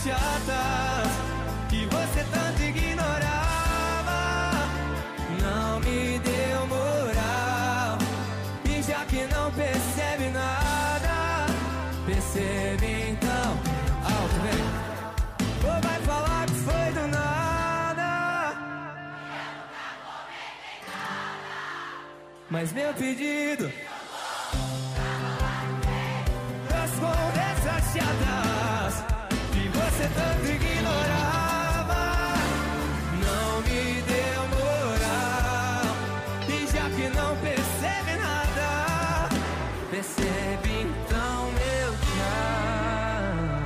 chatas que você tanto ignorava. Não me deu moral, e já que não percebe nada, percebe então. Alto, vem. Ou vai falar que foi do nada. Mas meu pedido, responde essas chatas que você tanto ignorava. Não me deu moral, e já que não percebe nada, percebe então meu tchau.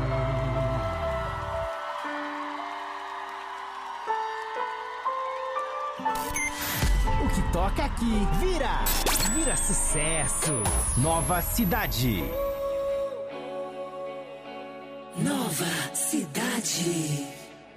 O que toca aqui vira sucesso. Nova Cidade. Nova Cidade.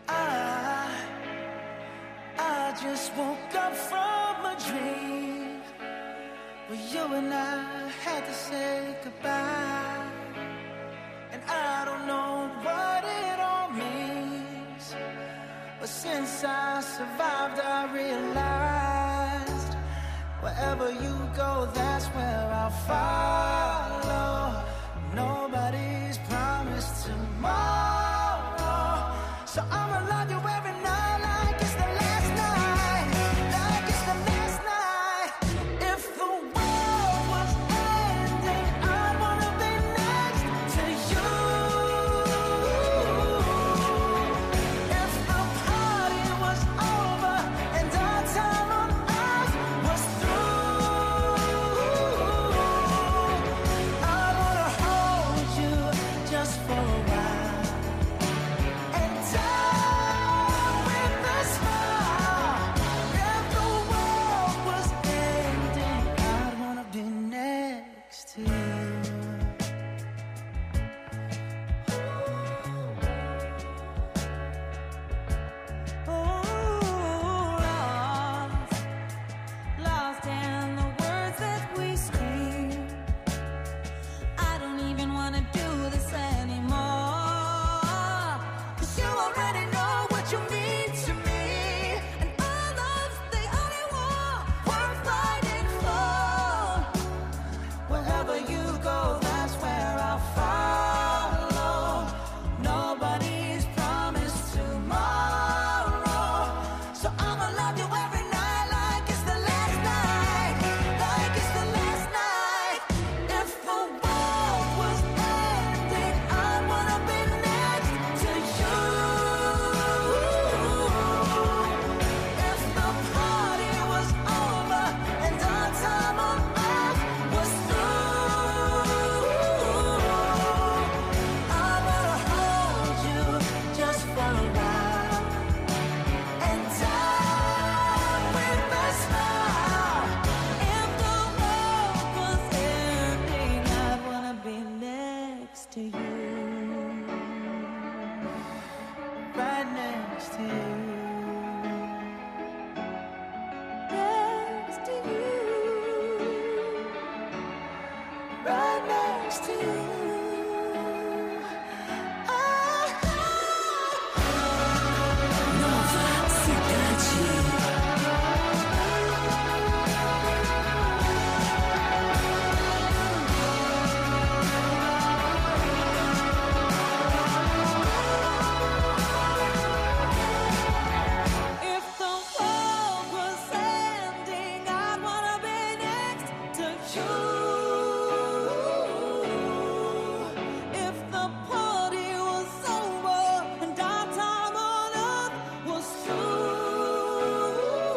I just woke up from a dream where you and I had to say goodbye. And I don't know what it all means, but since I survived I realized wherever you go, that's where I'll follow. Nobody's promised tomorrow, so I'ma love you every night like it's the last night, like it's the last night. If the world was ending, I'd wanna be next to you. If the party was over and our time on earth was through, I'd wanna hold you just for a while and die with a smile. If the world was ending, I'd wanna be next to you. Lost in the words that we scream. I don't even wanna do this anymore, 'cause you already know what you mean to me, and our love's the only war worth fighting for. Wherever you go, that's where I'll follow. Nobody's promised tomorrow, so I'ma love you every night like it's the last night, like it's the last night. If the world was ending, I'd wanna be next to you. If the party was over and our time on earth was through, I wanna hold you just for a while and die with a smile. If the world was ending, I'd wanna be next to you. Right next to you. Next to you. Right next to you. Nova Cidade. If the world was ending, I'd wanna be next to you. If the party was over and our time on earth was through,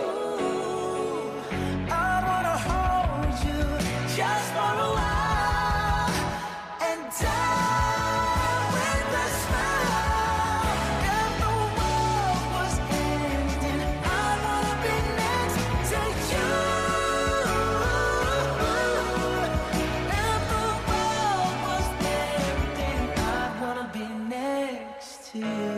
I wanna hold you just for a while and die with a smile. If the world was ending, I wanna be next to you. If the world was ending, I wanna be next to you.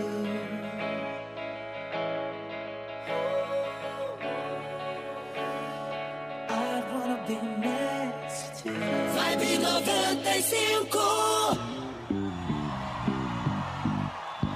I'd wanna be next to you. Vibe 95.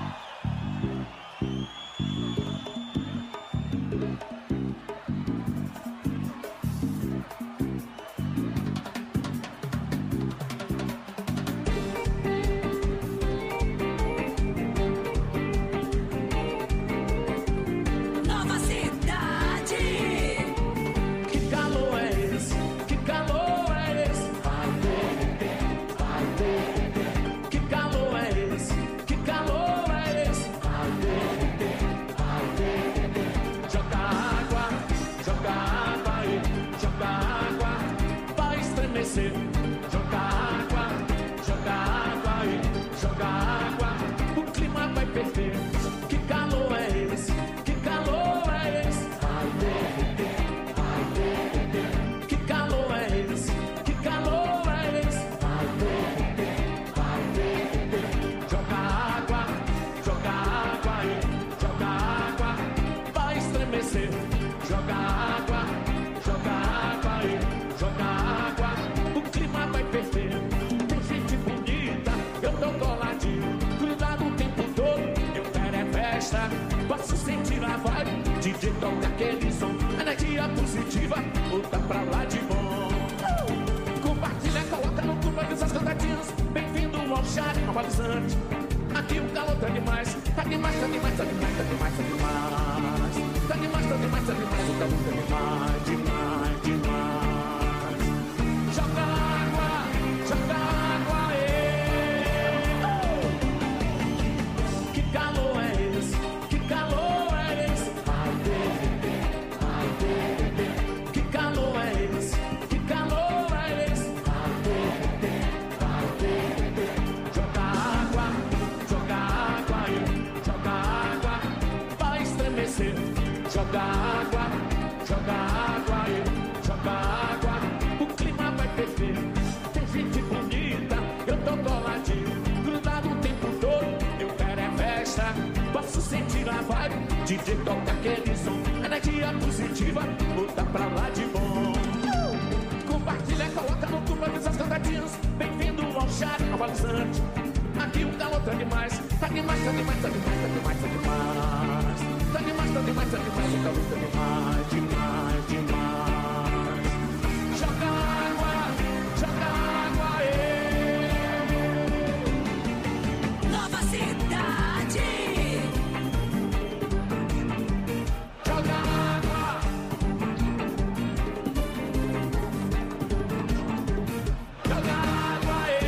toca aquele som, energia positiva, volta pra lá de bom. Compartilha, coloca no grupo, avisa as contatinhos. Bem-vindo ao chat normalizante. Aqui o calor tá demais, tá demais, tá demais, tá demais, tá demais, tá demais. Tá demais, tá demais, tá demais, o calor tá demais, demais, demais. Joga água, que calor é esse? Que calor é esse? Ai, bebê, ai, bebê. Que calor é esse? Que calor é esse? Ai, bebê, ai, bebê. Joga água aí, joga água, vai estremecer. Joga água aí, joga água, o clima vai ferver. Tem gente bonita, eu tô coladinho, grudado o tempo todo, eu quero é festa. Posso sentir a vibe, DJ toca aquele som, energia positiva, volta pra lá de bom. Compartilha, coloca no grupo, avisa as contatinhos. Bem-vindo ao chat normalizante. Aqui o calor tá demais, tá demais, tá demais, tá demais, tá demais, tá demais. Tá demais, tá demais, tá demais, o calor tá demais, demais, demais. Joga água aí. Nova cidade. Joga água. Joga água aí.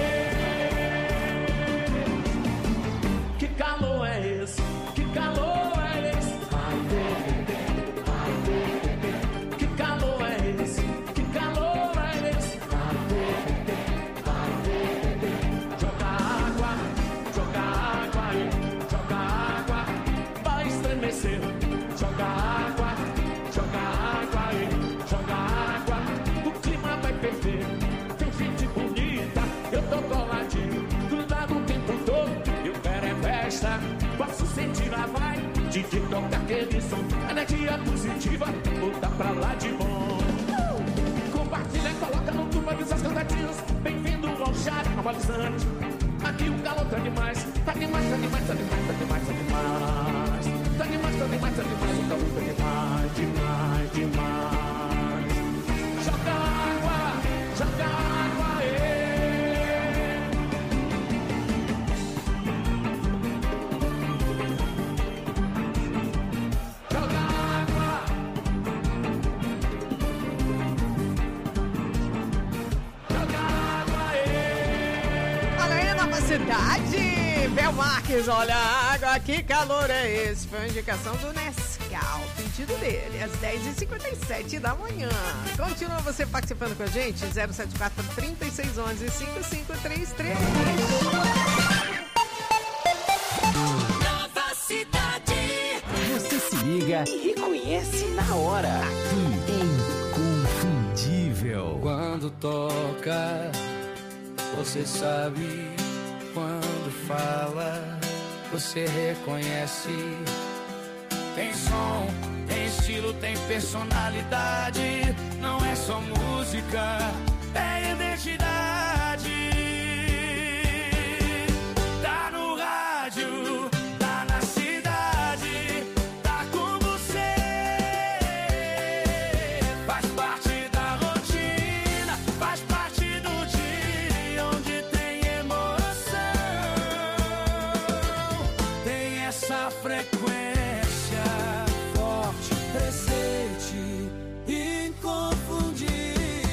Que calor é esse? Que calor é esse? Ai, bebê, ai, bebê. Que calor é esse? Que calor é esse? Ai, bebê, ai, bebê. Joga água aí, joga água, vai estremecer. Joga água aí, joga água, o clima vai ferver. Tem gente bonita, eu tô coladinho, grudado o tempo todo, eu quero é festa. Posso sentir a vibe, DJ toca aquele som, energia positiva, volta pra lá de bom. Compartilha, coloca no grupo, avisa as contatinhos. Bem-vindo ao chat normalizante. Aqui o calor tá demais, tá demais, tá demais, tá demais, tá demais, tá demais. Tá demais, tá demais, tá demais, o calor tá demais, demais, demais. Joga água aí. Joga água. Joga água aí. Olha aí, Nova Cidade! Bel Marques, olha a água, que calor é esse? Foi uma indicação do Nescau, pedido dele, às 10h57 da manhã. Continua você participando com a gente, 074-3611-5533. Nova cidade. Você se liga e reconhece na hora. Aqui, Inconfundível. Quando toca, você sabe. Quando fala, você reconhece. Tem som, tem estilo, tem personalidade. Não é só música, é identidade. Tá no rádio, tá na cidade, tá com você. Faz parte da rotina, faz parte do dia onde tem emoção. Tem essa frequência forte, presente, inconfundível.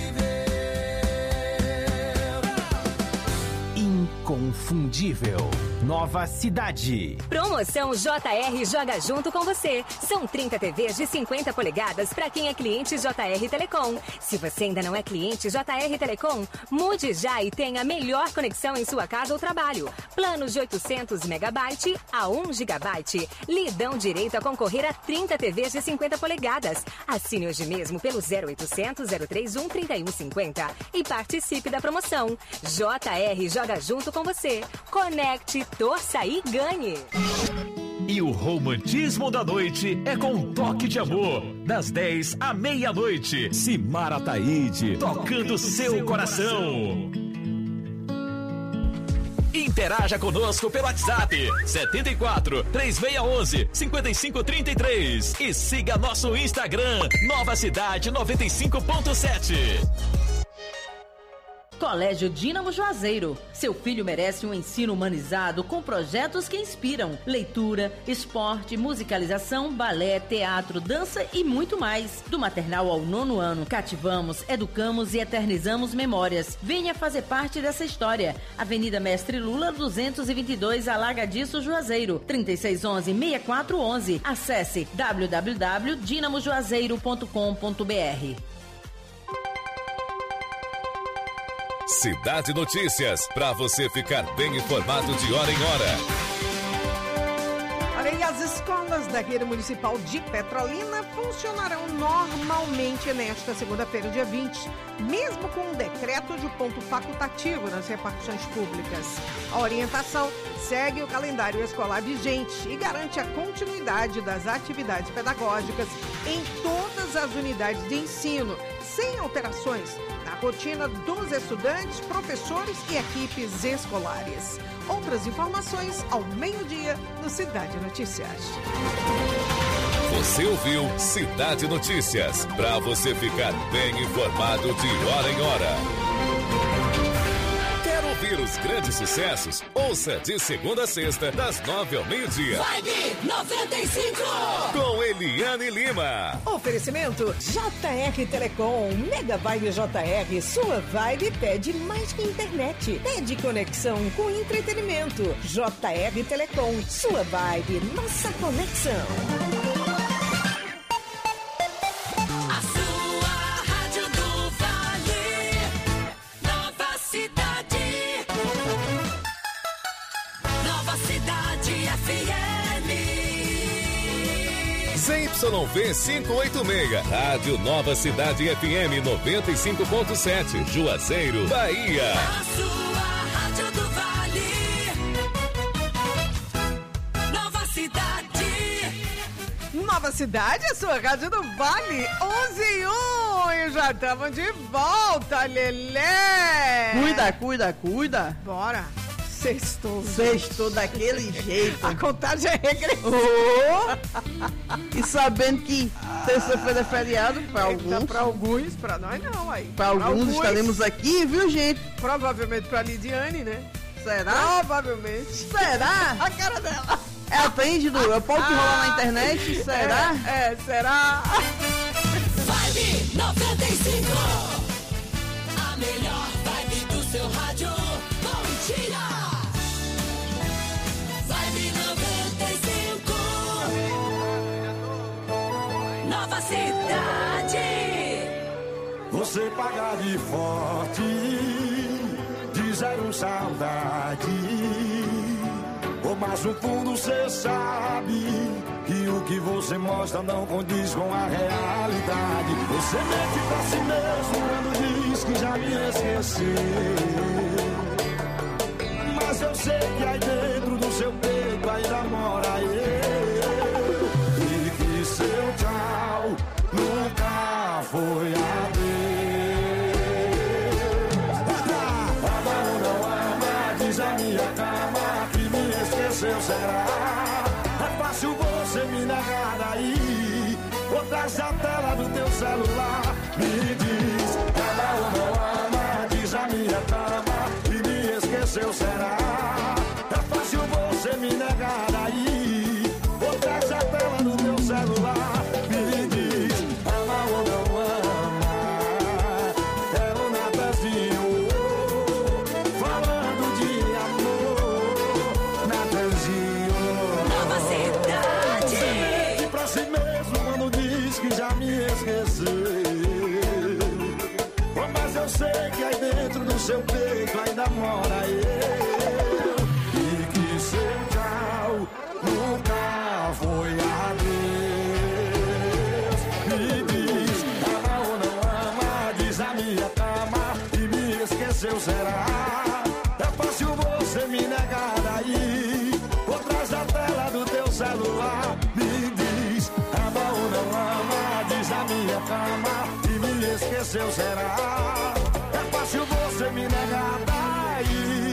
Inconfundível. Nova cidade. Promoção JR Joga Junto com você. São 30 TVs de 50 polegadas para quem é cliente JR Telecom. Se você ainda não é cliente JR Telecom, mude já e tenha a melhor conexão em sua casa ou trabalho. Planos de 800 MB a 1 GB lhe dão direito a concorrer a 30 TVs de 50 polegadas. Assine hoje mesmo pelo 0800 031 3150 e participe da promoção. JR Joga Junto com você. Conecte, torça e ganhe. E o romantismo da noite é com um toque de amor, das 10 à meia-noite. Simara Taide, tocando seu coração. Interaja conosco pelo WhatsApp 74 3611 5533 e siga nosso Instagram Nova Cidade 95.7. Colégio Dínamo Juazeiro. Seu filho merece um ensino humanizado com projetos que inspiram. Leitura, esporte, musicalização, balé, teatro, dança e muito mais. Do maternal ao 9º ano, cativamos, educamos e eternizamos memórias. Venha fazer parte dessa história. Avenida Mestre Lula, 222, Alagadiço, Juazeiro. 3611-6411. Acesse www.dinamojuazeiro.com.br. Cidade Notícias, para você ficar bem informado de hora em hora. Olha, e as escolas da rede municipal de Petrolina funcionarão normalmente nesta segunda-feira, dia 20, mesmo com um decreto de ponto facultativo nas repartições públicas. A orientação segue o calendário escolar vigente e garante a continuidade das atividades pedagógicas em todas as unidades de ensino, sem alterações na rotina dos estudantes, professores e equipes escolares. Outras informações ao meio-dia no Cidade Notícias. Você ouviu Cidade Notícias, para você ficar bem informado de hora em hora. Quer ouvir os grandes sucessos? Ouça de segunda a sexta, das 9 ao meio-dia. Vibe 95. Com Eliane Lima. Oferecimento JR Telecom. Mega Vibe JR. Sua vibe pede mais que internet. Pede conexão com entretenimento. JR Telecom. Sua vibe, nossa conexão. A sua rádio do Vale. Nova Cidade. Nova Cidade FM. ZYV 586, Rádio Nova Cidade FM 95.7, Juazeiro, Bahia. A sua rádio do Vale. Nova Cidade. Nova Cidade, a sua rádio do Vale, 11:01, e já estamos de volta, Lelé. Cuida. Bora. Sextou. Sextou daquele jeito. A contagem é regressiva. E sabendo que sexta-feira é feriado para alguns. Para alguns, para nós não. Aí. Para alguns estaremos aqui, viu, gente? Provavelmente para Lidiane, né? Será? Provavelmente. Será? A cara dela. Ela tem, Gidu? Eu posso rolar na internet? Será? Será? Vibe 95. A melhor vibe do seu rádio. Bom dia. Vibe 95. Nova Cidade. Você paga de forte, de zero saudade. Mas no fundo cê sabe que o que você mostra não condiz com a realidade. Você mente pra si mesmo quando diz que já me esqueceu. Mas eu sei que aí dentro do seu peito ainda mora eu. E que seu tchau nunca foi adeus. Amor não ama, diz a minha cama. Será? É fácil você me negar daí. Ou traz a tela do teu celular. Me diz, ama ou não ama. Diz a minha cama e me esqueceu, será? É fácil você me negar daí. Ou traz a tela do teu celular. Me diz, ama ou não ama. É o Natanzinho falando de amor. Nova Cidade. Pra si mesmo quando diz que já me esqueceu. Mas eu sei que aí dentro do seu peito ainda mora eu. E que seu tchau nunca foi adeus. Me diz, ama ou não ama. Diz a minha cama e me esqueceu, será? É fácil você me negar daí. Ou traz a tela do teu celular. Me diz, ama ou não ama. Diz a minha cama e me esqueceu, será? É fácil você me negar daí.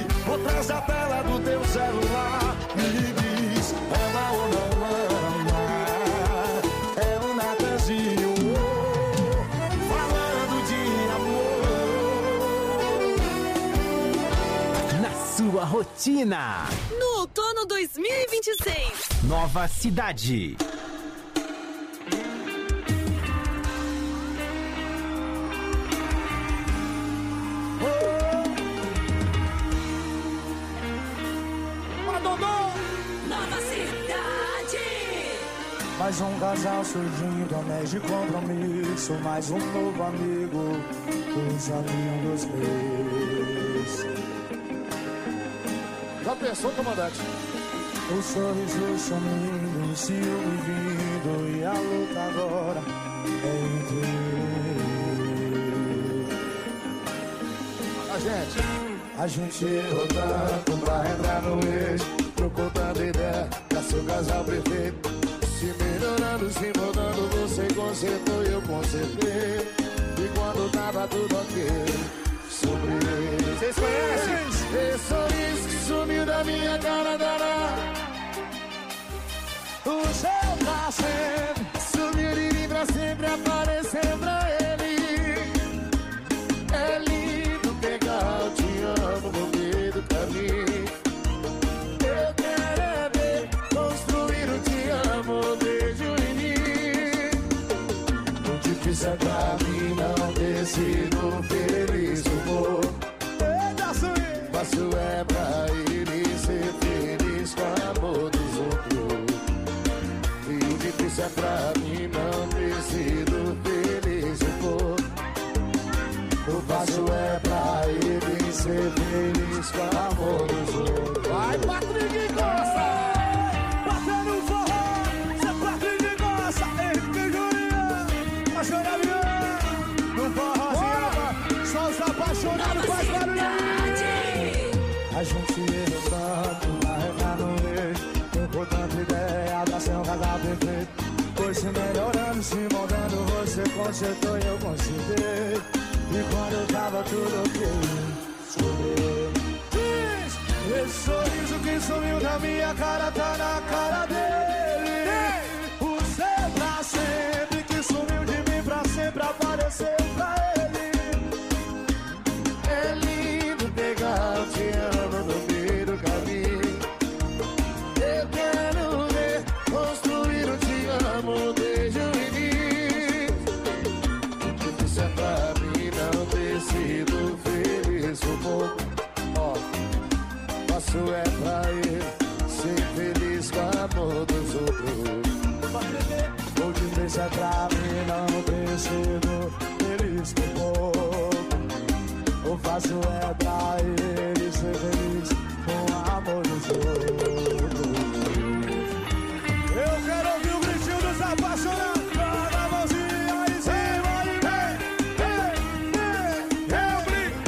rotina. No outono 2026. Nova cidade. Nova cidade. Mais um casal surgindo, anéis de compromisso. Mais um novo amigo, coisa linda dos meus. Já pensou, comandante? O sorriso sumindo, o ciúme vindo, e a luta agora é entre a gente errou tanto pra entrar no eixo, trocou tanta ideia pra ser o casal perfeito. Se melhorando, se mudando, você consertou e eu consertei. E quando tava tudo ok, sobre. Vocês conhecem? Esse sorriso que sumiu da minha cara, o seu pra sempre sumiu de mim pra sempre, aparecer pra ele. É lindo pegar o te amo no meio do caminho. Eu quero é ver construir o te amo desde o início. O difícil é pra mim não ter sido feliz, amor. Fácil é pra ele ser feliz com o amor dos outros. E o difícil é pra mim não ter sido feliz, amor. O fácil é pra ele ser feliz com o amor dos outros. Vai, Patrick Costa! Batendo forró, Zé Patrick Costa, Henrique Julião, a choraria, no forrozinho, só os apaixonados faz barulho. A gente errou tanto, arregar no eixo, trocou tanta ideia pra ser um casal perfeito. Foi se melhorando, se moldando, você consertou e eu consertei. E quando tava tudo ok, diz, esse sorriso que sumiu da minha cara tá na cara dele. O seu pra sempre que sumiu de mim pra sempre apareceu pra ele. É lindo pegar o te amo no meio do caminho. Eu quero ver construir o te amo desde o início. O difícil é pra mim não ter sido feliz um pouco. Ó, fácil é pra ele ser feliz com o amor dos outros. O difícil é pra mim não ter sido feliz um pouco. O fácil é pra ele ser feliz com o amor dos outros. Eu quero ouvir o gritinho dos apaixonados. Joga a mãozinha aí em cima e vem. Eu brinco,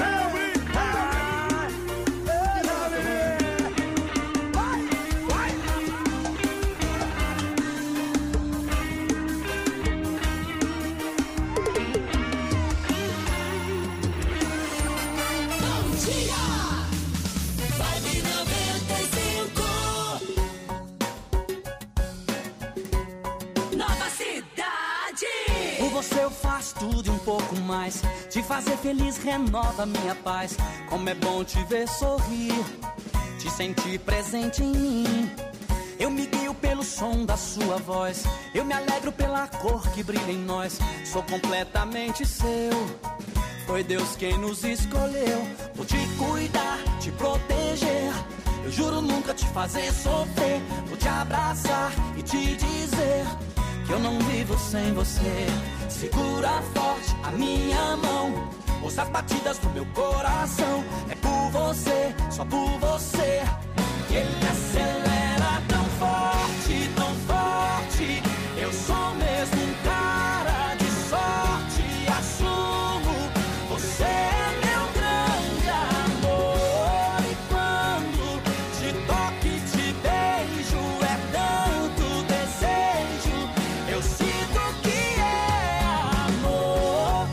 você eu faço tudo e um pouco mais. Te fazer feliz renova minha paz. Como é bom te ver sorrir, te sentir presente em mim. Eu me guio pelo som da sua voz, eu me alegro pela cor que brilha em nós. Sou completamente seu, foi Deus quem nos escolheu. Vou te cuidar, te proteger, eu juro nunca te fazer sofrer. Vou te abraçar e te dizer que eu não vivo sem você. Segura forte a minha mão, ouça as batidas do meu coração. É por você, só por você, que ele acelera tão forte, tão forte. Eu sou mesmo um cara de sorte, assumo. Você é meu grande amor. E quando te toco e te beijo, é tanto desejo. Eu sinto que é amor.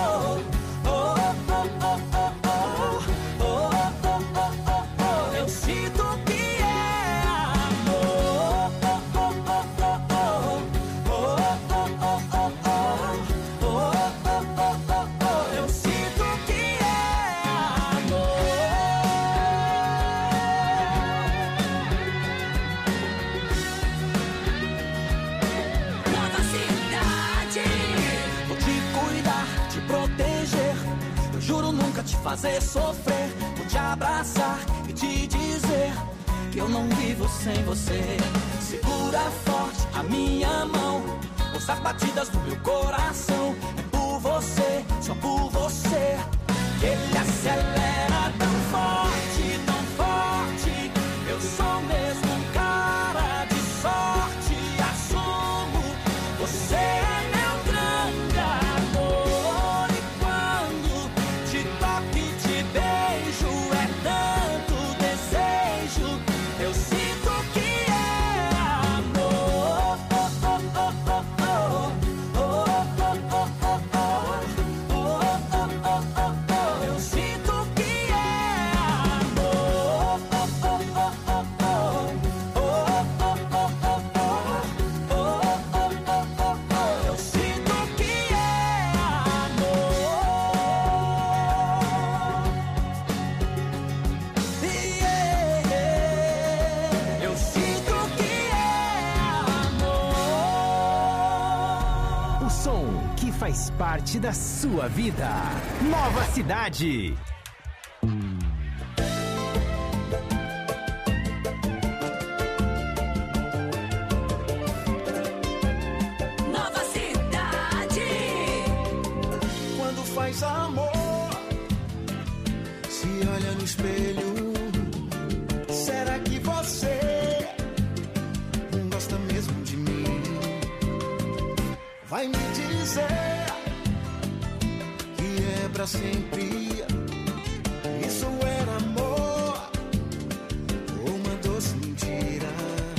Eu sinto fazer sofrer, por te abraçar e te dizer que eu não vivo sem você. Segura forte a minha mão, ouça as batidas do meu coração. É por você, só por você, que ele acelera tão forte, tão forte. Eu sou mesmo um cara de sorte, assumo, você é meu grande amor. E quando te toco e te beijo, é tanto desejo, eu sinto que é amor. Eu sinto que é amor. Eu sinto que é amor. Eu sinto que é amor. O som que faz parte da sua vida. Nova Cidade. Nova Cidade. Quando faz amor, se olha no espelho, será que você não gosta mesmo de mim? Vai me dizer que é pra sempre. Isso era amor ou uma doce mentira?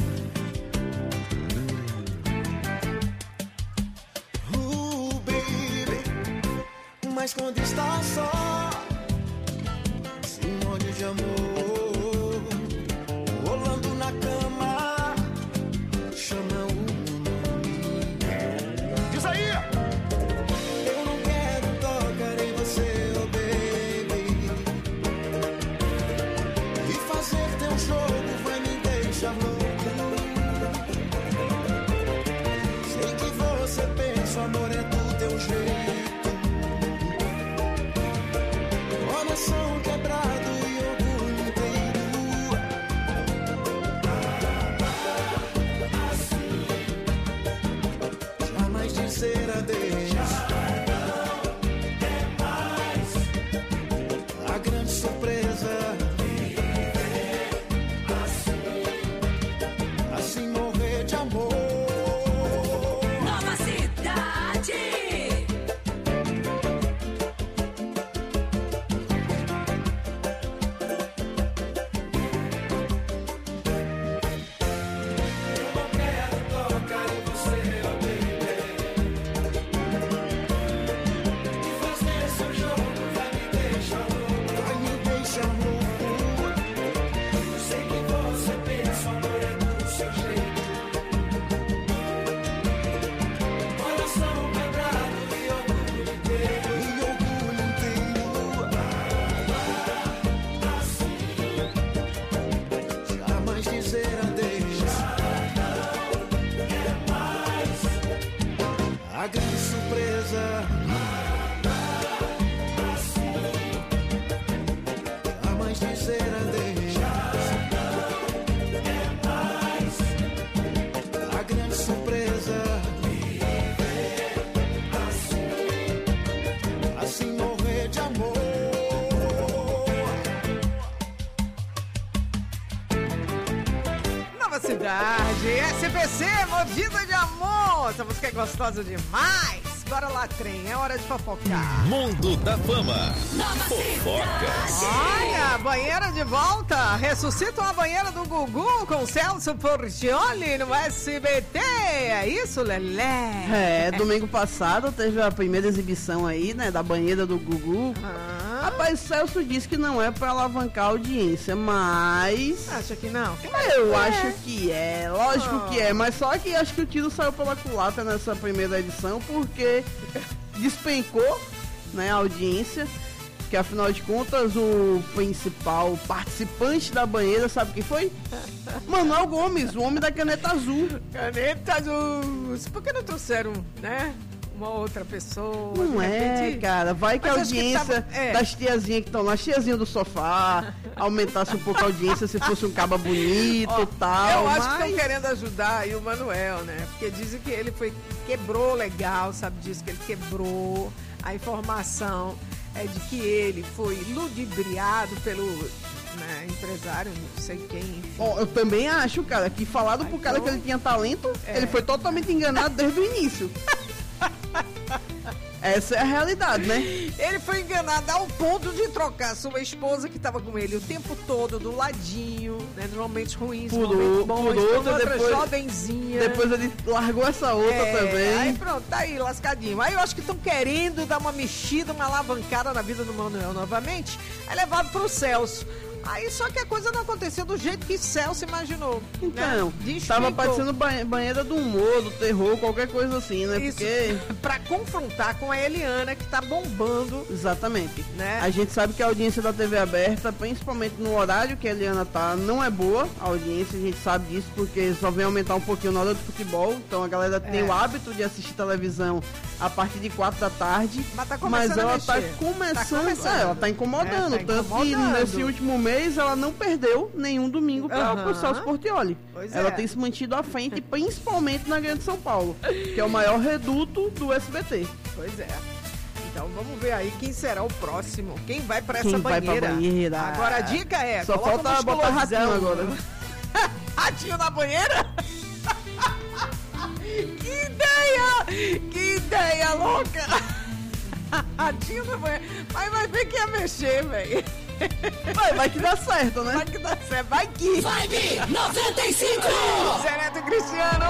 Baby, mas quando está só, se molha de amor, rolando na cama, chama o meu nome. Diz aí! Eu não quero tocar em você, oh baby, e fazer teu jogo vai me deixar louco. Sei que você pensa, o amor é do teu jeito. Coração quebrado e orgulho inteiro. Jamais dizer adeus. A grande surpresa. Assim morrer de amor. Nova Cidade. A grande surpresa. Jamais dizer adeus. A grande surpresa. Assim morrer de amor. Nova Cidade, SPC, Mordida de Amor. Essa música é gostosa demais. Bora lá, trem, é hora de fofocar. Mundo da Fama. Fofocas. Olha, banheira de volta. Ressuscitam a banheira do Gugu com Celso Portioli no SBT. É isso, Lelé? Domingo passado teve a primeira exibição aí, né, da banheira do Gugu. Rapaz, Celso disse que não é pra alavancar a audiência, mas... Acha que não? Eu acho que é, lógico que é, mas só que acho que o tiro saiu pela culatra nessa primeira edição, porque despencou, né, a audiência, que afinal de contas o principal participante da banheira, sabe quem foi? Manuel Gomes, o homem da caneta azul. Caneta azul. Por que não trouxeram, né? uma outra pessoa. Não de repente... cara. Vai que a Mas acho que audiência tava- das tiazinhas que estão lá, tiazinha do sofá, aumentasse um pouco a audiência se fosse um caba bonito Ó, e tal. eu acho que mas... estão querendo ajudar aí o Manuel, né? Porque dizem que ele quebrou legal, sabe disso? Que ele quebrou. A informação é de que ele foi ludibriado pelo empresário, não sei quem, enfim. Ó, eu também acho, cara, que falado pro cara que ele tinha talento, ele foi totalmente enganado desde o início. Essa é a realidade, né? Ele foi enganado ao ponto de trocar sua esposa, que estava com ele o tempo todo, do ladinho, né? Nos momentos ruins, Por momentos bons, outra, outra depois- jovenzinha. Depois ele largou essa outra também. Aí pronto, tá aí, lascadinho. Aí eu acho que estão querendo dar uma mexida, uma alavancada na vida do Manuel novamente. Aí levado pro Celso. Aí só que a coisa não aconteceu do jeito que Celso imaginou. Então, né? tava Despencou. parecendo banheira do humor, do terror, qualquer coisa assim, né? Isso, Porque... pra confrontar com a Eliana, que tá bombando. Exatamente. Né? A gente sabe que a audiência da TV aberta, principalmente no horário que a Eliana tá, não é boa. A audiência, a gente sabe disso, porque só vem aumentar um pouquinho na hora do futebol. Então a galera tem o hábito de assistir televisão a partir de 4 da tarde. Mas tá começando ela a tá mexer. começando. Ela tá incomodando. É, tá tanto que incomodando. nesse último mês ela não perdeu nenhum domingo para o Celso Portiolli. Pois Ela é. tem se mantido à frente, principalmente na Grande São Paulo, que é o maior reduto do SBT. Pois é. Então vamos ver aí quem será o próximo. Quem vai pra Quem essa vai pra banheira. banheira? Agora a dica é: Só coloca falta uma botar ratinho explosão. agora. Ratinho na banheira? Que ideia louca! Ratinho na banheira. Mas vai ver que ia mexer, velho. Vai que dá certo, né? Vai que dá certo, vai que. Vibe 95! Zé Neto e Cristiano!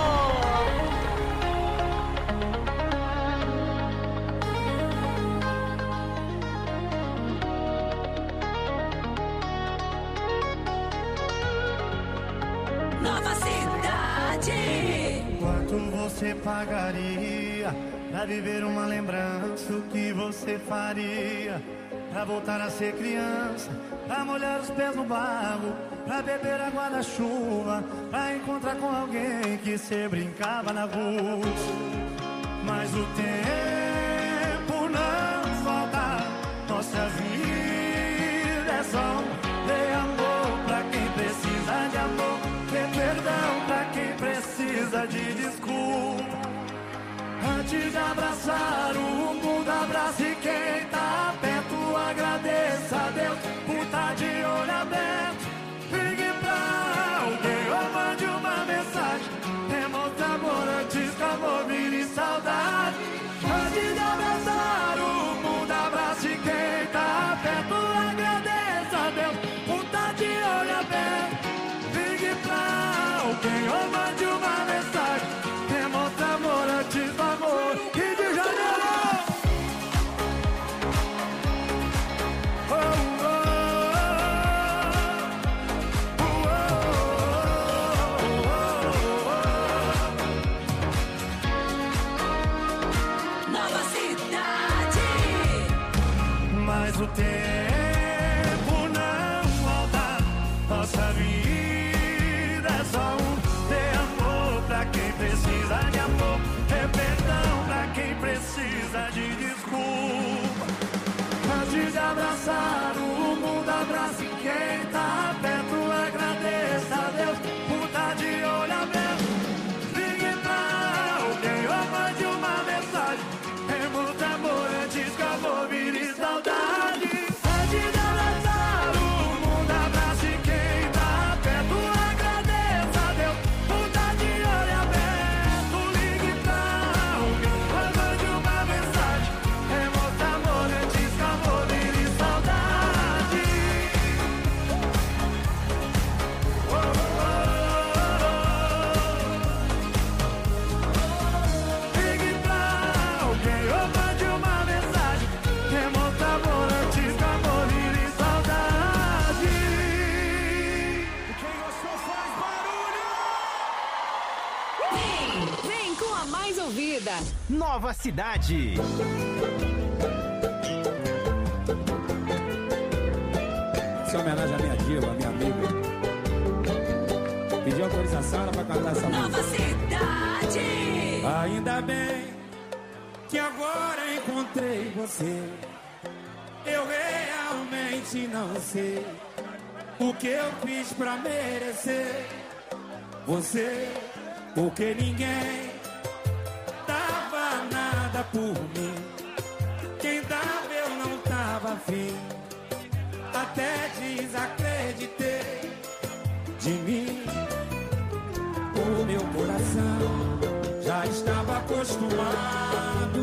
Nova Cidade! Quanto você pagaria pra viver uma lembrança? O que você faria pra voltar a ser criança? Pra molhar os pés no barro, pra beber água da chuva, pra encontrar com alguém que cê brincava na rua. Mas o tempo não volta, nossa vida é só ter amor pra quem precisa de amor, ter perdão pra quem precisa de desculpa. Antes de abraçar o mundo, abrace quem tá perto, agradeça a Deus por tá de olho aberto. Ligue pra alguém ou mande uma mensagem, demonstre amor antes que amor vire saudade. Antes de abraçar o mundo, abrace quem tá perto, agradeça a Deus por tá de olho aberto. Ligue pra alguém ou mande uma mensagem, demonstre amor antes do amor. Rio de Janeiro! Nova Cidade! Mas o tempo não volta, nossa vida é só ter amor pra quem precisa de amor, ter perdão pra quem precisa de desculpa. Antes de abraçar o mundo, abrace quem tá perto, agradeça a Deus por tá de olho aberto. Ligue pra alguém ou mande uma mensagem, demonstre amor antes que amor vire saudade. Antes de abraçar o mundo, abrace quem tá perto, agradeça a Deus por tá de olho aberto. Ligue pra alguém ou mande uma mensagem, demonstre amor antes que amor vire saudade. Ligue pra alguém ou mande uma mensagem, demonstre amor antes que amor vire saudade. Quem gostou faz barulho! Vem com a mais ouvida. Nova Cidade. Essa é homenagem à minha diva, à minha amiga. Pediu autorização, ela vai cantar essa música. Nova Cidade! Ainda bem que agora encontrei você. Eu realmente não sei o que eu fiz pra merecer você, porque ninguém dava nada por mim. Quem dava eu não tava afim, até desacreditei de mim. O meu coração já estava acostumado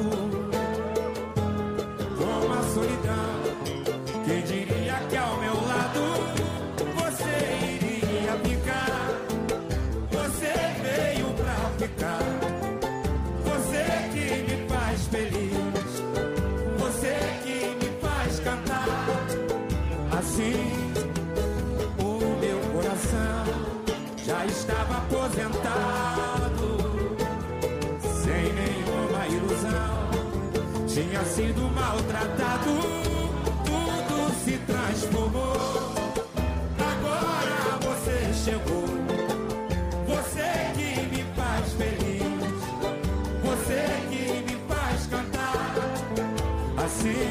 com a solidão. Quem diria que ao meu lado você iria ficar? Você veio pra ficar. Você que me faz feliz, você que me faz cantar. Assim, o meu coração já estava aposentado, sem nenhuma ilusão. Tinha sido maltratado, tudo se transformou. Agora você chegou, você que me faz feliz, você que me faz cantar. Assim,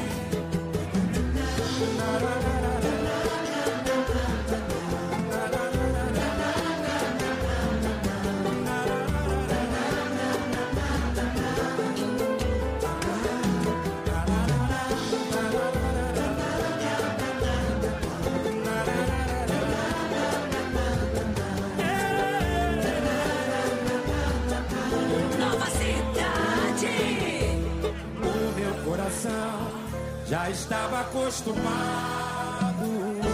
Nova Cidade. o meu coração já estava acostumado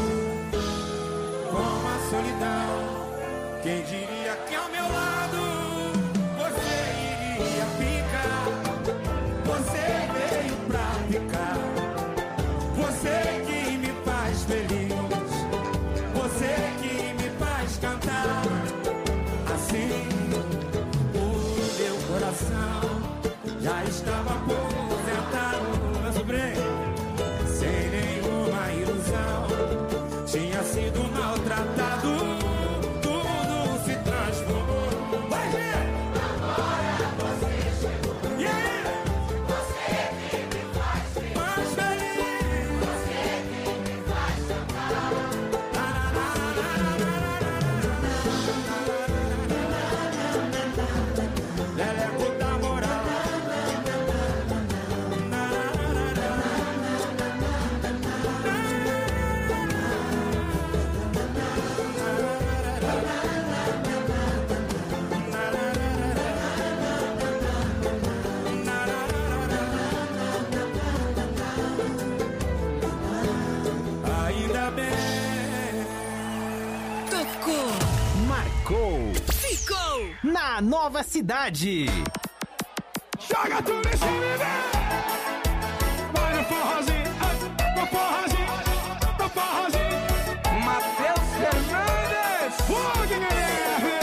com a solidão. Quem diria que ao meu lado você iria ficar? Você veio pra ficar. Você que me faz feliz, você que me faz cantar. Assim, o meu coração já estava aposentado, meu sobrinho, sem nenhuma ilusão. Tinha sido maltratado, tudo se transformou. Vai ver! Agora você chegou. E aí? Você que me faz feliz, você que me faz cantar. Leleco da moral. Ainda bem. Tocou. Marcou. Ficou. Na Nova Cidade. Joga tudo em cima, vai no forrozinho, no forrozinho, no forrozinho. Matheus Fernandes, fogo, Guilherme.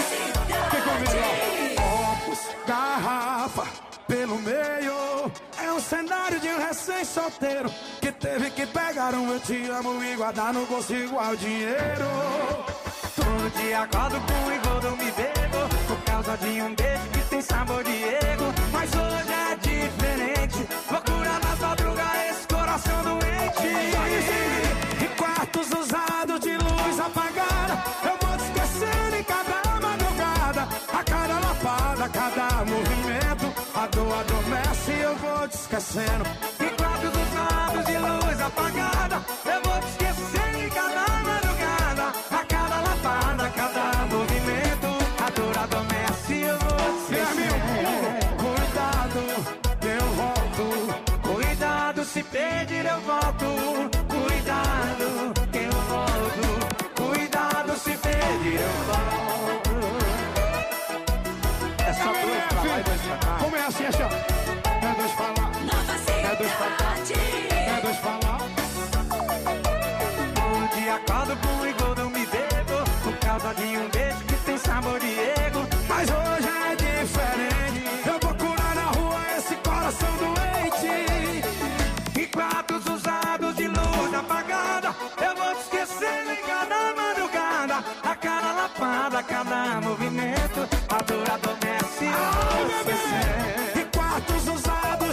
Copos, garrafa, pelo meio. É um cenário de um recém-solteiro que teve que pegar um eu te amo e guardar no bolso igual dinheiro. Todo dia acordo com o igual me bebo por causa de um beijo que tem sabor de ego. Mas hoje é diferente, loucura nas madrugas, esse coração doente. Em quartos usados de luz apagada, eu vou te esquecendo em cada madrugada. A cada lapada, a cada movimento, a dor adormece e eu vou te esquecendo. Em quartos usados de luz apagada, eu vou te esquecendo em cada madrugada. A cada lapada, a cada movimento, a dor adormece e eu vou te esquecendo. Cuidado, eu volto. Cuidado, se pedir eu volto. Cuidado, eu volto. Cuidado, se pedir eu volto. É só dois pra lá e dois pra cá. Como é assim, assim, ó? É dois pra lá. Nova Cidade. É dois pra cá. É dois pra lá. Um dia acordo com o igual não me bebo por causa de um beijo que tem sabor de ego. Mas hoje é diferente, eu vou curar na rua esse coração doente. Em quartos usados de luz apagada, eu vou te esquecendo em cada madrugada. A cada lapada, a cada movimento, a dor adormece e eu vou te esquecendo. Em quartos usados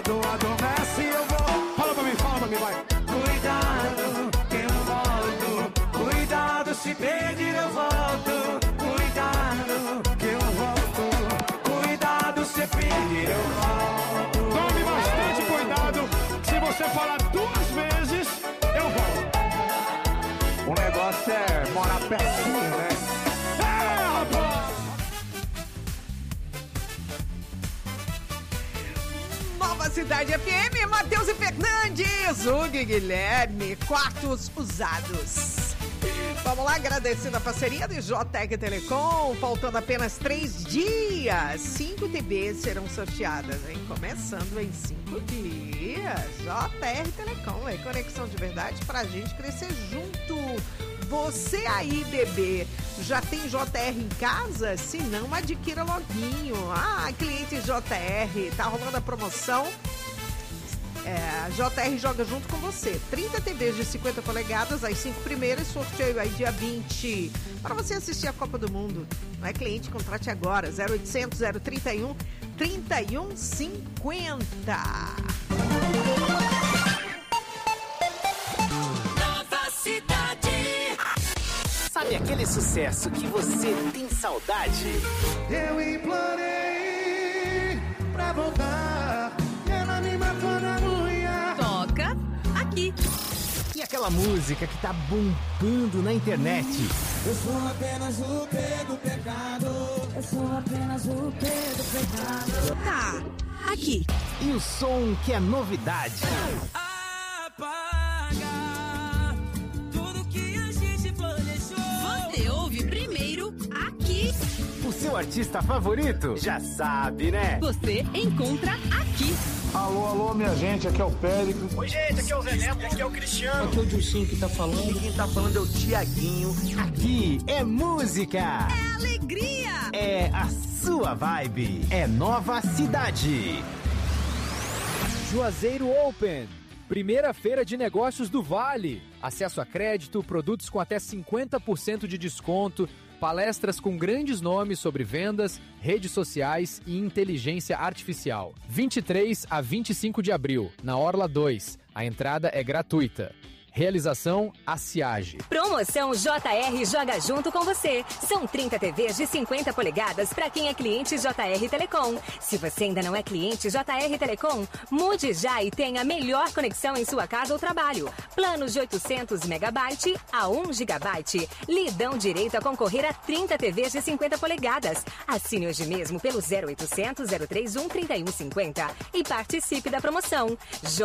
quando adormece eu vou. Fala pra mim, vai. Cuidado, que eu volto. Cuidado, se pedir eu volto. Cuidado, que eu volto. Cuidado, se pedir eu volto. Tome bastante cuidado. Se você falar 2 vezes, eu volto. O negócio é morar pertinho, né? Nova Cidade FM, Matheus e Fernandes, Hugo e Guilherme, quartos usados. Vamos lá, agradecendo a parceria de JTEC Telecom, faltando apenas 3 dias. 5 TVs serão sorteadas, hein? Começando em 5 dias. JR Telecom, é conexão de verdade pra gente crescer junto. Você aí, bebê, já tem JR em casa? Se não, adquira loguinho. Cliente JR, tá rolando a promoção. A JR joga junto com você. 30 TVs de 50 polegadas, as 5 primeiras, sorteio aí dia 20. Para você assistir a Copa do Mundo. Não é cliente? Contrate agora. 0800 031 3150. Nova Cidade. Sabe aquele sucesso que você tem saudade? Eu implorei pra voltar e ela me matou na unha. Toca aqui. E aquela música que tá bombando na internet? Eu sou apenas o P do pecado. Eu sou apenas o P do pecado. Tá, aqui. E o som que é novidade? Apaga tudo que a gente planejou. Você ouve primeiro aqui. O seu artista favorito? Já sabe, né? Você encontra aqui. Alô, minha gente, aqui é o Péricles. Oi, gente, aqui é o Zé Neto, aqui é o Cristiano. Aqui é o Dilcinho que tá falando. E quem tá falando é o Tiaguinho. Aqui é música. É alegria. É a sua vibe. É Nova Cidade. Juazeiro Open. Primeira feira de negócios do Vale. Acesso a crédito, produtos com até 50% de desconto, palestras com grandes nomes sobre vendas, redes sociais e inteligência artificial. 23 a 25 de abril, na Orla 2. A entrada é gratuita. Realização Aciage. Promoção JR joga junto com você. São 30 TVs de 50 polegadas para quem é cliente JR Telecom. Se você ainda não é cliente JR Telecom, mude já e tenha a melhor conexão em sua casa ou trabalho. Planos de 800 megabyte a 1 gigabyte. Lhe dão direito a concorrer a 30 TVs de 50 polegadas. Assine hoje mesmo pelo 0800 031 3150 e participe da promoção.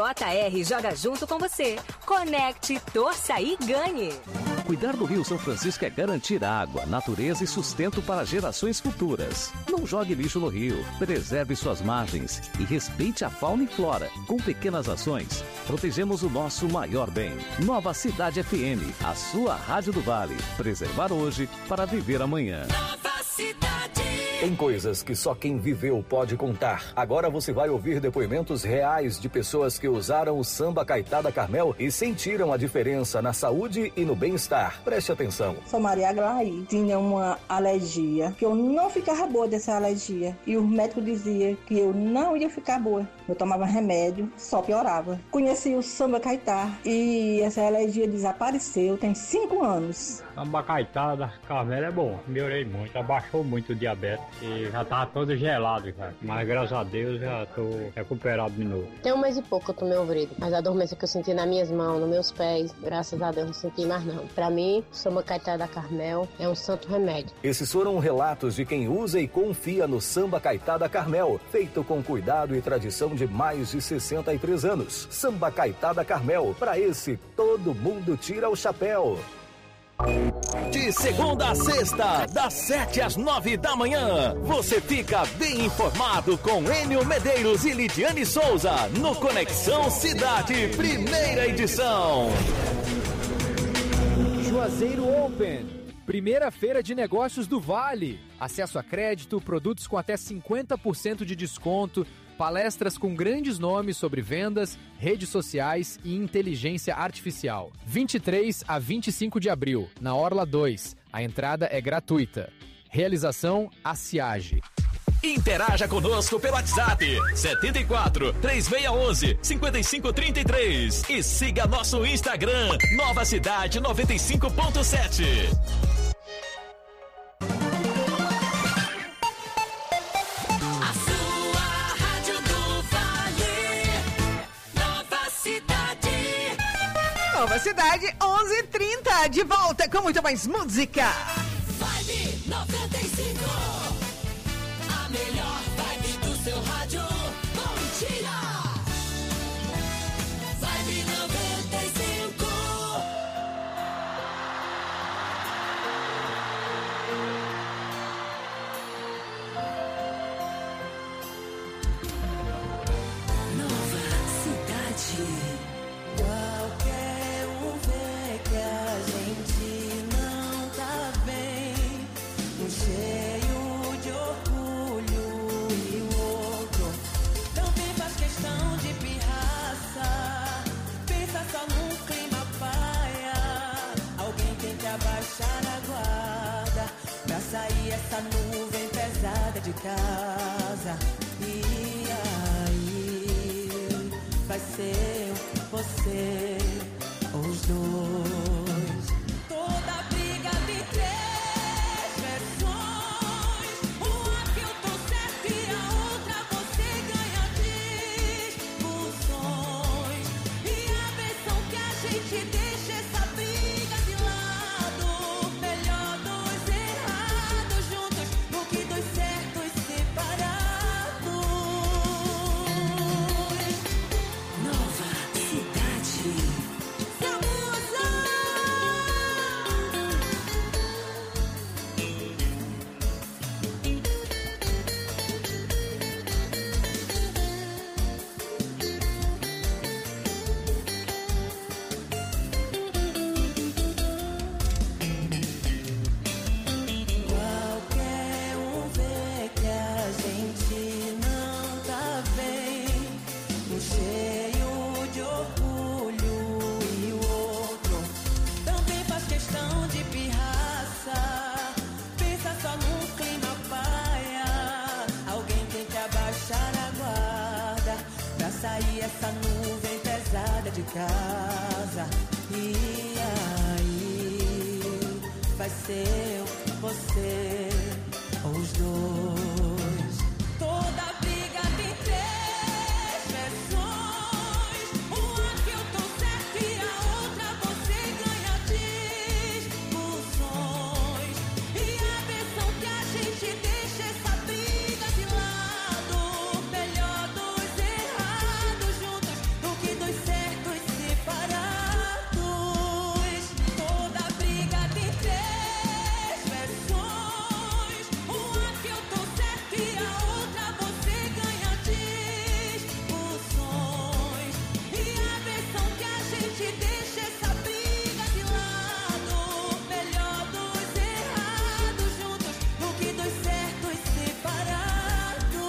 JR joga junto com você. Conecte, torça e ganhe. Cuidar do Rio São Francisco é garantir água, natureza e sustento para gerações futuras. Não jogue lixo no rio, preserve suas margens e respeite a fauna e flora. Com pequenas ações, protegemos o nosso maior bem. Nova Cidade FM, a sua rádio do Vale. Preservar hoje para viver amanhã. Nova Cidade. Tem coisas que só quem viveu pode contar. Agora você vai ouvir depoimentos reais de pessoas que usaram o Samba Caetá da Carmel e sentiram a diferença na saúde e no bem-estar. Preste atenção. Sou Maria Aglaí, tinha uma alergia, que eu não ficava boa dessa alergia. E o médico dizia que eu não ia ficar boa. Eu tomava remédio, só piorava. Conheci o Samba Caetá e essa alergia desapareceu, tem 5 anos. Samba Caetá da Carmel é bom, melhorei muito, abaixou muito o diabetes e já tava todo gelado, cara. Mas graças a Deus já tô recuperado de novo. Tem 1 mês e pouco que eu tomei o Vrido, mas a dormência que eu senti nas minhas mãos, nos meus pés, graças a Deus não senti mais não. Pra mim, o Samba Caetá da Carmel é um santo remédio. Esses foram relatos de quem usa e confia no Samba Caetá da Carmel, feito com cuidado e tradição de mais de 63 anos. Samba Caetá da Carmel, pra esse todo mundo tira o chapéu. De segunda a sexta, das 7 às 9 da manhã, você fica bem informado com Enio Medeiros e Lidiane Souza no Conexão Cidade, primeira edição. Juazeiro Open. Primeira feira de negócios do Vale. Acesso a crédito, produtos com até 50% de desconto, palestras com grandes nomes sobre vendas, redes sociais e inteligência artificial. 23 a 25 de abril, na Orla 2. A entrada é gratuita. Realização Aciage. Interaja conosco pelo WhatsApp 74 3611 5533 e siga nosso Instagram Nova Cidade 95.7. Nova Cidade, 11h30, de volta com muito mais música. Vibe 95, a melhor vibe do seu rádio. Bom dia! Vibe 95. Nova Cidade. Qualquer um vê que a gente não tá bem, um cheio de orgulho e o outro também faz questão de pirraça. Pensa só num clima paia, alguém tem que abaixar a guarda pra sair essa nuvem pesada de casa. E aí vai ser você, os dois. Toda briga de três versões, uma que eu tô certo e a outra você ganha discussões. E a versão que a gente deixa essa briga de lado, melhor dois errados juntos do que dois certos separados. Qualquer um vê que a gente não tá bem, um cheio de orgulho e o outro também faz questão de pirraça. Pensa só num clima paia, alguém tem que abaixar a guarda pra sair essa nuvem pesada de casa. E aí vai ser você, os dois. Toda briga de três versões, uma que eu tô certo e a outra você ganha discussões. E a versão que a gente deixa essa briga de lado, melhor dois errados juntos do que dois certos separados. Toda briga de três versões, uma que eu tô certo e a outra você ganha discussões. E a versão que a gente deixa essa briga de lado, melhor dois errados juntos do que dois certos separados.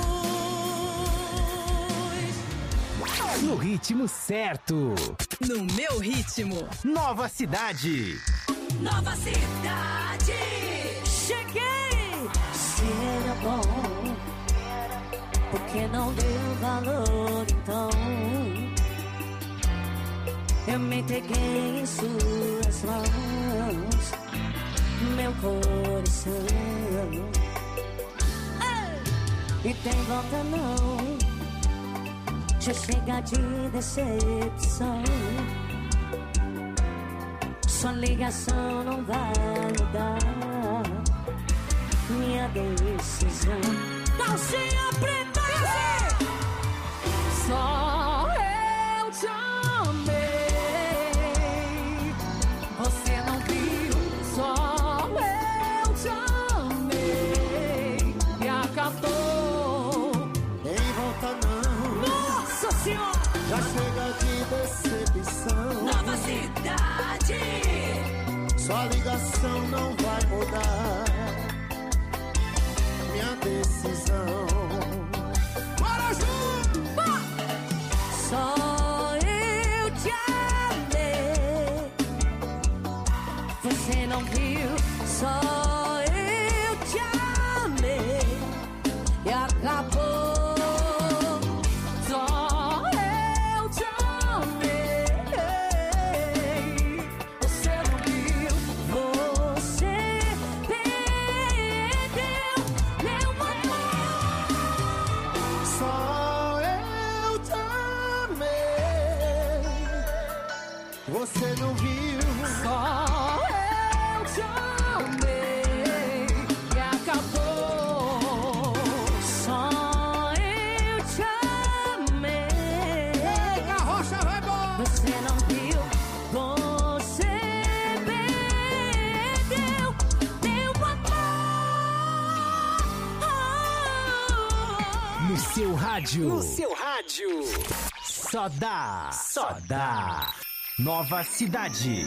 No ritmo certo. No meu ritmo. Nova Cidade. Nova Cidade. Cheguei. Se era bom, porque não deu valor então. Eu me entreguei em suas mãos, meu coração. E tem volta não, já chega de decepção. Sua ligação não vai mudar minha decisão. Calcinha preta. Só eu te amei, você não viu. Só eu te amei e acabou. Nem volta não. Nossa Senhora! Já chega de decepção. Nova Cidade. Sua ligação não vai mudar minha decisão. Bora junto! Só eu te amei, você não viu. Só eu te amei e acabou. Você não viu? Só eu te amei e acabou. Só eu te amei. Ei, carroça vai embora. Você não viu? Você perdeu meu amor. No seu rádio. No seu rádio. Só dá. Só dá. Nova Cidade.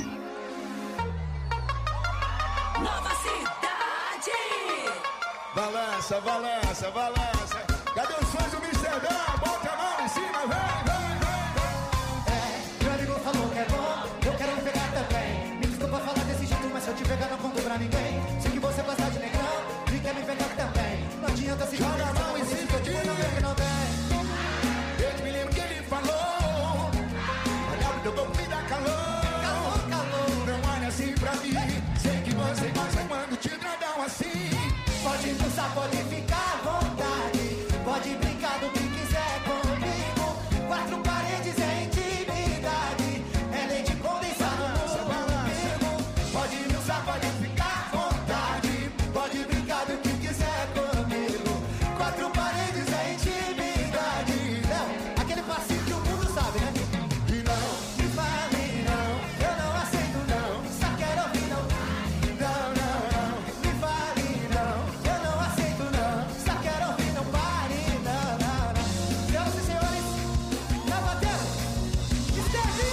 Nova Cidade. Balança, balança, balança. Cadê os fãs do Amsterdã? Bota a mão em cima, vem, vem, vem. Meu amigo falou que é bom, eu quero pegar também. Me desculpa falar desse jeito, mas se eu te pegar não conto pra ninguém. Sei que você gosta de negrão e quer me pegar também. Não adianta se joga a mão em cima, que não vem que não tem. Eu me lembro que ele falou. Olha, teu corpo me dá calor. Calor, calor. Não olha assim pra mim. Sei que você gosta quando te tradam assim. Pode dançar, pode ficar à vontade. Pode brincar do que quiser comigo. Quatro paredes é intimidade. É leite condensado no umbigo. Pode me usar, pode ficar à vontade. Pode brincar do que quiser comigo. Quatro paredes é intimidade. Não, aquele passinho que o mundo sabe, né? E não me fale não, eu não aceito não. Só quero ouvir não. Não, não, não, me fale não, eu não aceito não. Só quero ouvir não, pare, não, não, não. Senhoras e senhores, na bateria, Stevie.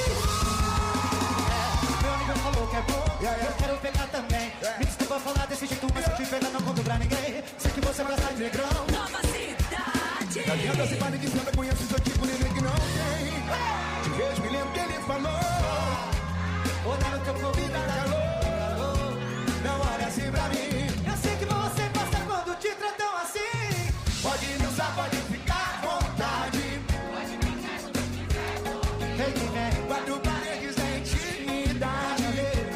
Meu amigo falou que é bom, eu quero pegar também. Me desculpa falar desse jeito, mas se eu te pegar não conto pra ninguém. Sei que você gosta de negrão. Nova Cidade. Não adianta se para que você conhece o seu tipo, ninguém que não tem. Te vejo, me lembro que ele falou. Olha no teu corpo, me dá calor. Não olha assim pra mim. Eu sei que você gosta quando te tratam assim. Pode me usar, pode ficar à vontade. Pode brincar quando quiser. Vem que vem. Quatro paredes da intimidade.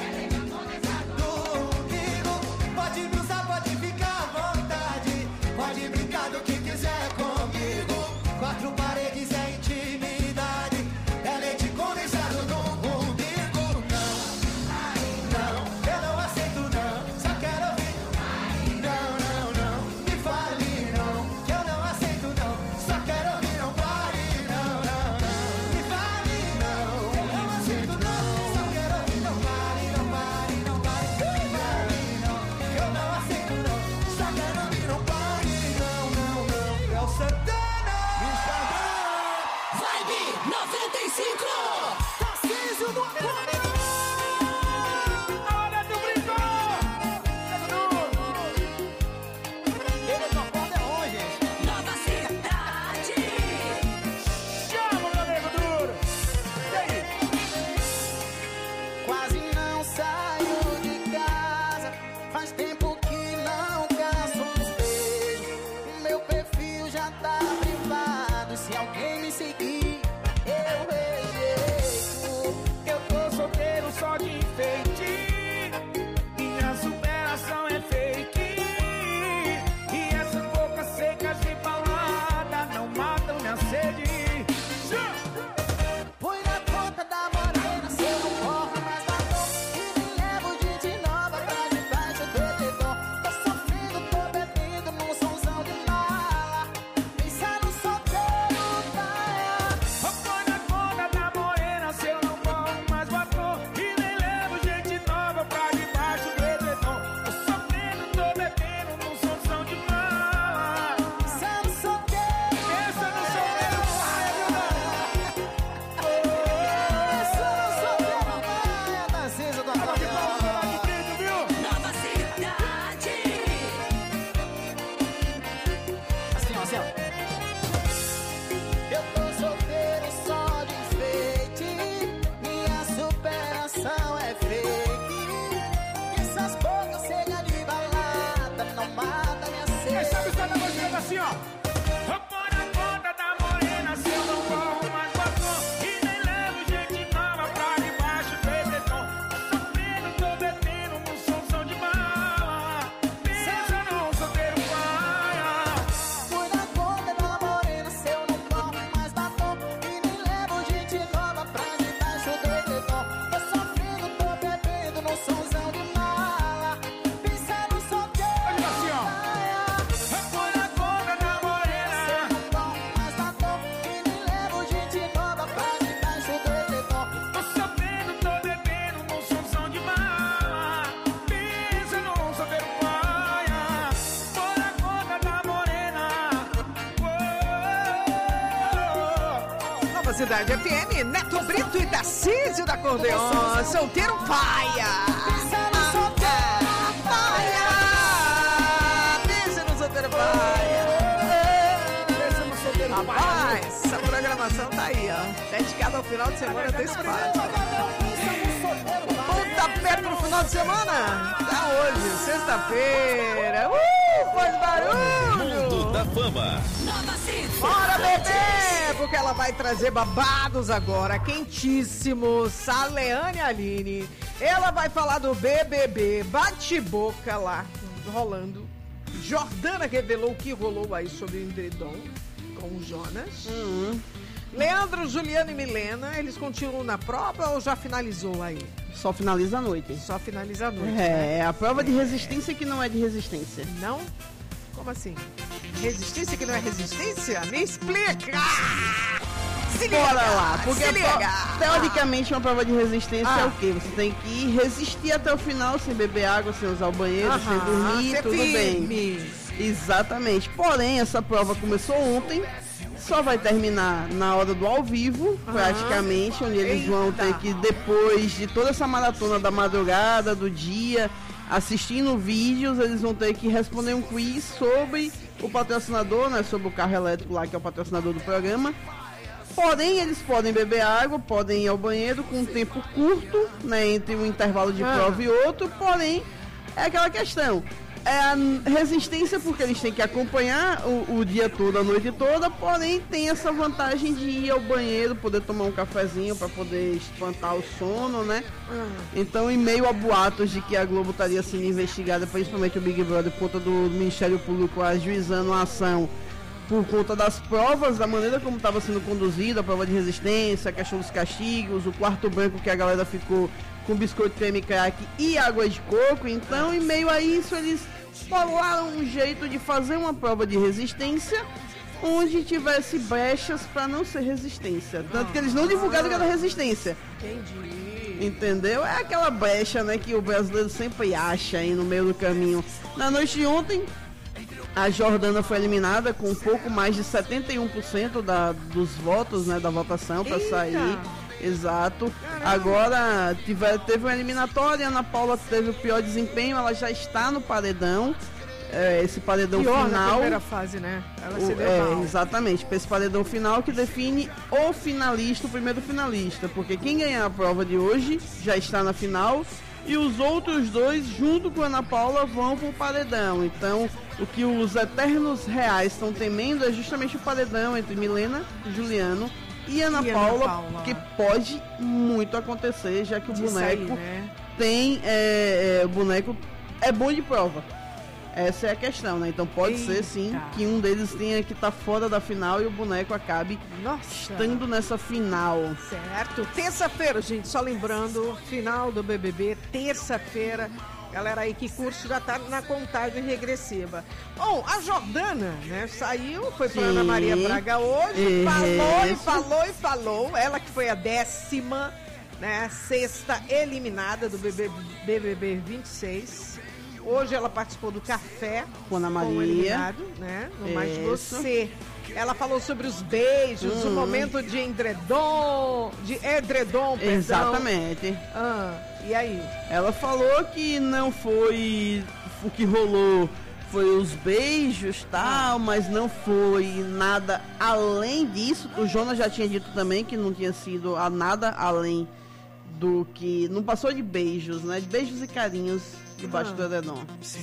Domingo. Pode me usar, pode ficar à vontade. Pode brincar do que quiser comigo. Quatro paredes é intimidade. É leite condensado no umbigo. Não, não, eu não aceito não. Só quero ouvir. Não, não, não, me fale não. Que eu não aceito não. Só quero ouvir não, pare. Não, não, não, me fale não. Eu não aceito não. Só quero ouvir não, pare, não, pare, não, pare. Me fale não. Eu não aceito não. Só quero ouvir não, pare. Não, não, não. É o Santana. Vibe 95. Tarcísio do Acordeão. Olha do brincou. Ele do Acordeão, gente. Nova Cidade. Chama, meu nego duro. E aí? Quase não saio de casa. Faz tempo que não caço uns beijos. O meu perfil já tá privado. Se alguém me seguir, eu rejeito. Eu tô Cidade FM, Neto Brito e Tarcísio da Acordeon, solteiro paia. Beijo no solteiro paia. Rapaz, essa programação tá aí, ó. Dedicada ao final de semana antecipado. Pontapé pro final de semana? Tá hoje, sexta-feira. Faz barulho! Mundo da Fama. Bora, bebê! Porque ela vai trazer babados agora, quentíssimos. Saleane Aline. Ela vai falar do BBB, bate-boca lá, rolando. Jordana revelou o que rolou aí sobre o Indredon com o Jonas. Leandro, Juliano e Milena, eles continuam na prova ou já finalizou aí? Só finaliza a noite. Só finaliza a noite. É, a prova de resistência que não é de resistência. Não? Como assim? Resistência que não é resistência? Me explica! Se liga! Bora lá, porque se liga! Teoricamente uma prova de resistência é o quê? Você tem que resistir até o final, sem beber água, sem usar o banheiro, sem dormir, tudo bem. Exatamente. Porém, essa prova começou ontem, só vai terminar na hora do ao vivo, praticamente, onde eles vão ter que, depois de toda essa maratona da madrugada, do dia, assistindo vídeos, eles vão ter que responder um quiz sobre o patrocinador, né, sobre o carro elétrico lá, que é o patrocinador do programa. Porém, eles podem beber água, podem ir ao banheiro com um tempo curto, né, entre um intervalo de prova e outro, porém, é aquela questão. É a resistência porque eles têm que acompanhar o dia todo, a noite toda, porém tem essa vantagem de ir ao banheiro, poder tomar um cafezinho para poder espantar o sono, né? Então, em meio a boatos de que a Globo estaria sendo investigada, principalmente o Big Brother, por conta do Ministério Público ajuizando a ação por conta das provas, da maneira como estava sendo conduzida, a prova de resistência, a questão dos castigos, o quarto branco que a galera ficou com biscoito, creme, crack e água de coco. Então, em meio a isso, eles falaram um jeito de fazer uma prova de resistência onde tivesse brechas para não ser resistência. Tanto que eles não divulgaram que era resistência. Entendi. Entendeu? É aquela brecha, né, que o brasileiro sempre acha aí no meio do caminho. Na noite de ontem, a Jordana foi eliminada com um pouco mais de 71% dos votos, né, da votação para sair. Exato. Caramba. Agora teve uma eliminatória, a Ana Paula teve o pior desempenho, ela já está no paredão. Esse paredão pior final. Na primeira fase, né? Ela se deu mal. Exatamente, para esse paredão final que define o finalista, o primeiro finalista. Porque quem ganhar a prova de hoje já está na final. E os outros dois, junto com a Ana Paula, vão pro paredão. Então, o que os eternos reais estão temendo é justamente o paredão entre Milena, Juliano e Ana Paula, que pode muito acontecer, já que o boneco tem. O boneco é bom de prova. Essa é a questão, né? Então pode ser sim que um deles tenha que estar fora da final e o boneco acabe estando nessa final. Certo. Terça-feira, gente, só lembrando, final do BBB, terça-feira. Galera aí que curso já tá na contagem regressiva. Bom, a Jordana, né, saiu, foi pra Ana Maria Braga hoje, falou. Ela que foi a 10ª, né, 6ª eliminada do BBB 26. Hoje ela participou do café com Ana Maria, com o eliminado, né, no Mais Você. Ela falou sobre os beijos, o momento de edredom, perdão. Exatamente. E aí? Ela falou que não foi o que rolou, foi os beijos tal, mas não foi nada além disso. O Jonas já tinha dito também que não tinha sido nada além do que... Não passou de beijos, né? De beijos e carinhos debaixo do edredom.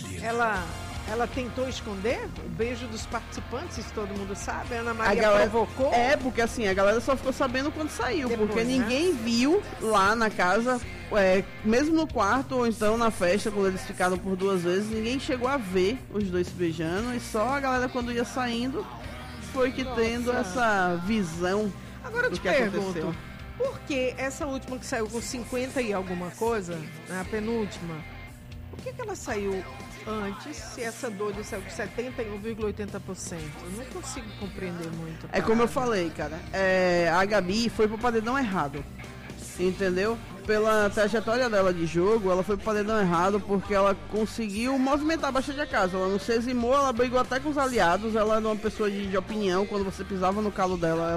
Ela tentou esconder o beijo dos participantes, todo mundo sabe. A Ana Maria provocou. Porque assim, a galera só ficou sabendo quando saiu. Depois, porque ninguém viu lá na casa, mesmo no quarto ou então na festa, quando eles ficaram por 2 vezes, ninguém chegou a ver os dois se beijando. E só a galera, quando ia saindo, foi que tendo essa visão. Agora eu do te que pergunto, aconteceu. por que essa última que saiu com 50 e alguma coisa, a penúltima, por que ela saiu antes, se essa doida saiu com 71,80%? Eu não consigo compreender muito. É como eu falei, cara. A Gabi foi pro paredão errado. Entendeu? Pela trajetória dela de jogo, ela foi pro paredão errado porque ela conseguiu movimentar bastante a casa. Ela não se eximou, ela brigou até com os aliados. Ela era uma pessoa de opinião. Quando você pisava no calo dela, ela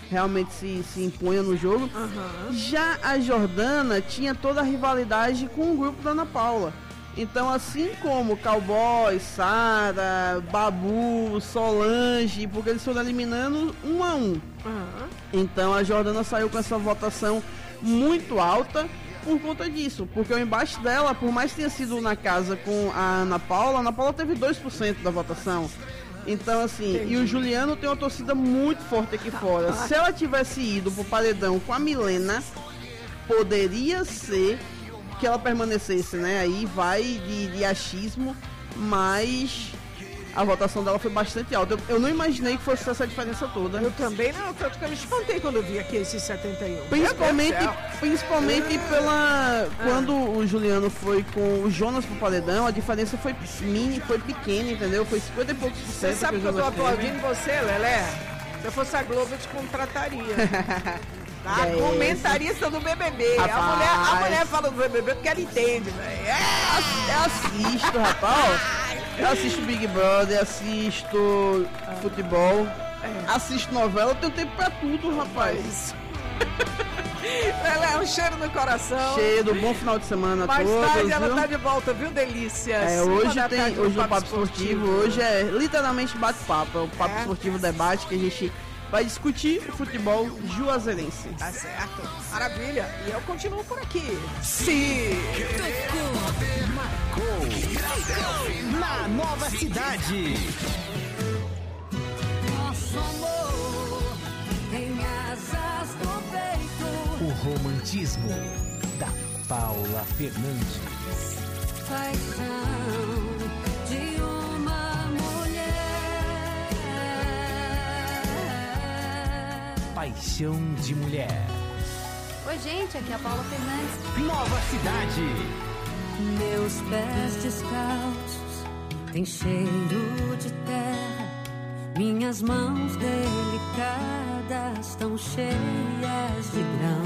realmente se impunha no jogo. Já a Jordana tinha toda a rivalidade com o grupo da Ana Paula. Então, assim como Cowboy, Sara, Babu, Solange, porque eles foram eliminando 1 a 1. Então a Jordana saiu com essa votação muito alta por conta disso, porque o embate dela, por mais que tenha sido na casa com a Ana Paula teve 2% da votação. Então, assim, entendi. E o Juliano tem uma torcida muito forte aqui fora. Se ela tivesse ido pro paredão com a Milena, poderia ser que ela permanecesse, né? Aí vai de achismo, mas a votação dela foi bastante alta. Eu não imaginei que fosse essa diferença toda. Eu também não, tanto que eu me espantei quando eu vi aqui esses 71. Principalmente pela... Quando o Juliano foi com o Jonas pro paredão, a diferença foi pequena, entendeu? Foi 50 e poucos %. Você sabe que eu tô aplaudindo você, Lelé? Se eu fosse a Globo, eu te contrataria. Comentarista do BBB. A mulher fala do BBB porque ela entende, velho. Eu assisto, rapaz. Eu assisto Big Brother, assisto futebol, assisto novela, eu tenho tempo pra tudo, rapaz. Ela é um cheiro no coração. Cheiro, bom final de semana a todos. Mais tarde ela tá de volta, viu, delícias? Hoje no Papo Esportivo, hoje é literalmente bate-papo, é o Papo Esportivo Debate, que a gente vai discutir o futebol juazeirense. Tá certo, maravilha. E eu continuo por aqui. Marcou na nova cidade. Nosso amor tem asas no peito. O romantismo da Paula Fernandes. Paixão de uma mulher. Paixão de mulher. Oi, gente, aqui é a Paula Fernandes. Nova cidade. Meus pés descalços têm cheiro de terra. Minhas mãos delicadas tão cheias de grão.